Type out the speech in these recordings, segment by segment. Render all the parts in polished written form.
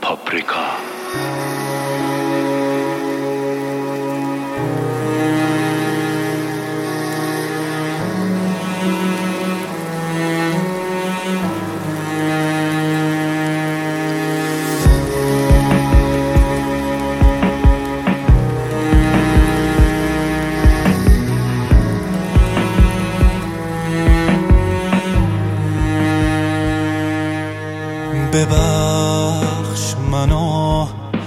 پاپریکا. ببخش منو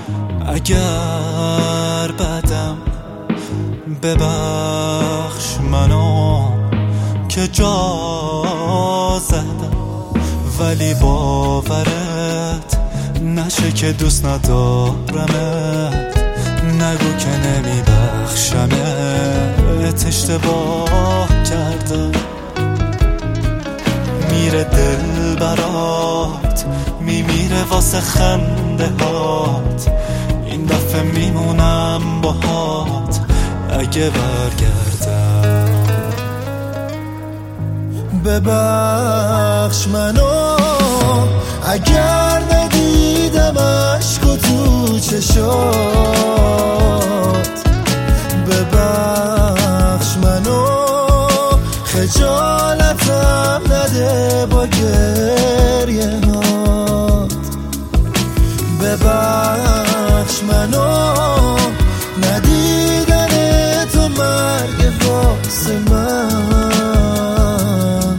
اگر بدم، ببخش منو که جا زدم، ولی باورت نشه که دوست ندارمت. نگو که نمیبخشمت، اشتباه کردم. میره دل برات، میمیره واسه خنده هات. این دفعه میمونم باهات اگه برگردم. ببخش منو اگر ندیدم عشق تو چشات. ببخش منو خجالتم نده با گریه هات. ببخش منو ندیدن تو مرگ واسه من.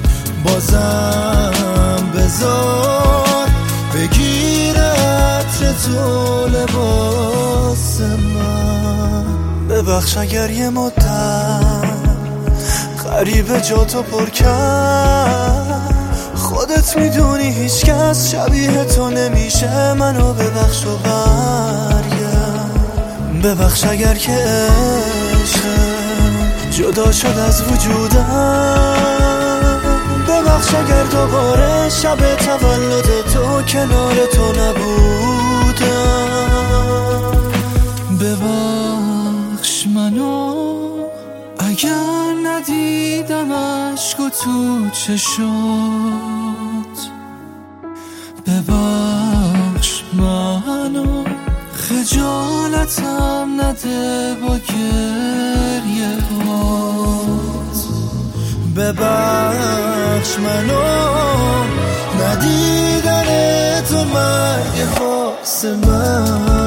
بازم بذار بگیره عطر تو لباس من. ببخش اگر یه مدت غریبه جاتو پر کرد. خودت میدونی هیچ کس شبیه تو نمیشه. منو ببخش و برگرد. ببخش اگر که عشقم جدا شد از وجودم. ببخش اگر دوباره شب تولد تو کنار تو نبودم. ببخش منو اگر ندیدم عشق تو چشات. ببخش منو خجالتم نده با گریه هات. ببخش منو ندیدن تو مرگ واسه من.